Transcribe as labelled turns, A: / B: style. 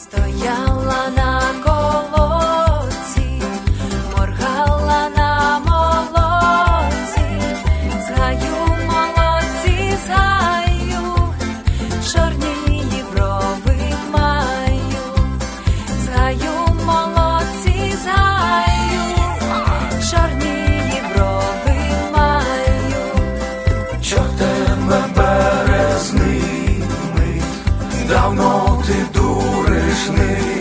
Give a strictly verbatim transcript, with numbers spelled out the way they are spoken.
A: Стояла на колодці, моргала на молоці, з гаю молодці, з гаю, чорні брови маю, з гаю молодці, з гаю, чорні брови маю.
B: Чор тебе березними, давно ти дуришний.